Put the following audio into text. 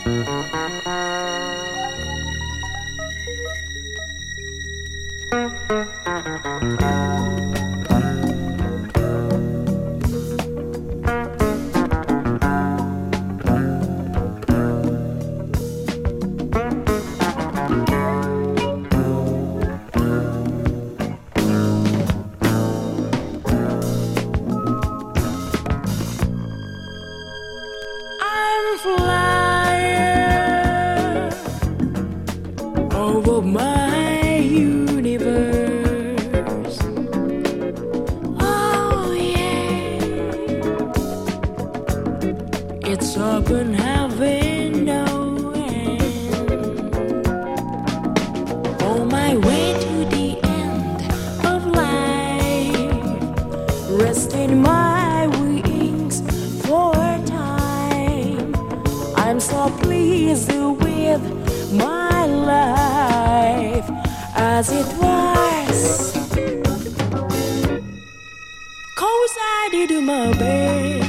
Flying over my universe. Oh yeah, it's open heaven, no end. On my way to the end of life, resting my wings for time. I'm so pleased with my life as it was, 'cause I did my best.